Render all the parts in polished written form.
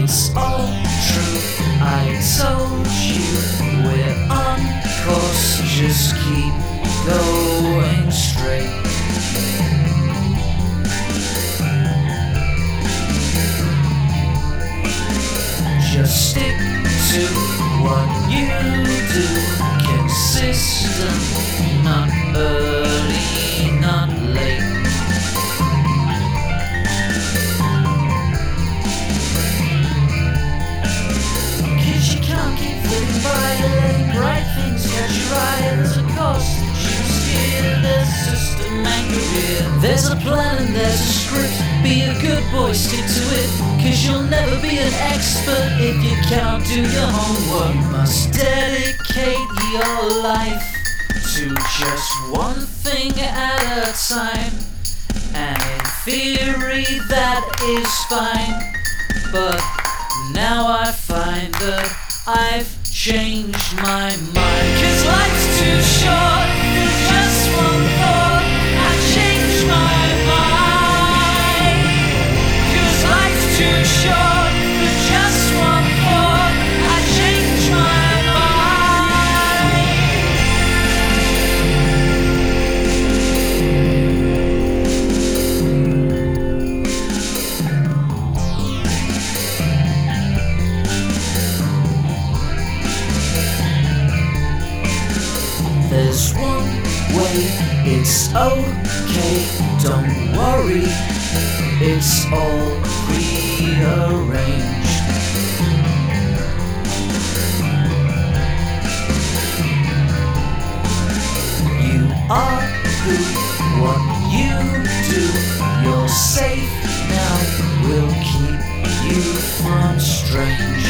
it's all true. I told you we're on course, just keep going straight. Just stick to what you do, consistent, not early, not late. Cause you can't keep flitting by, letting bright things catch your eye. There's a cost that you steer, there's a system and career. There's a plan and there's a script, be a good boy, stick to it. Cause you'll never be an expert if you can't do your homework. You must dedicate your life to just one thing at a time. And in theory that is fine, but now I find that I've changed my mind. Cause life's too short for just one thought. I changed my mind. Cause life's too short for just one thought. I changed my There's one way, it's okay, don't worry, it's all prearranged. You are who, what you do, you're safe now, we'll keep you from strange.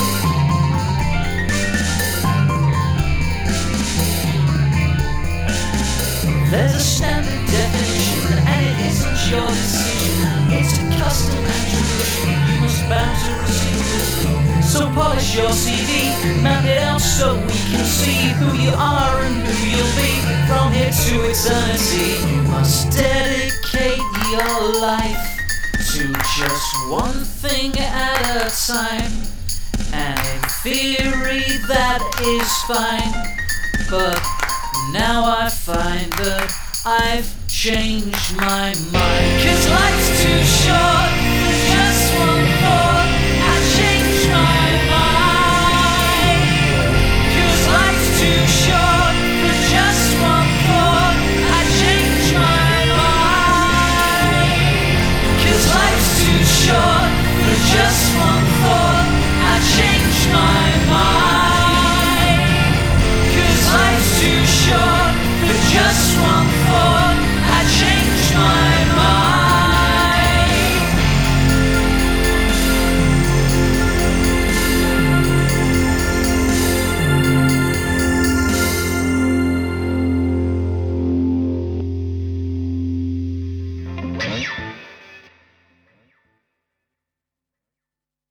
There's a standard definition, and it isn't your decision. It's a custom and tradition, you must bow to receive wisdom. So polish your CV, map it out so we can see who you are and who you'll be from here to eternity. You must dedicate your life to just one thing at a time. And in theory that is fine, but now I find that I've changed my mind. Cause life's too short for just one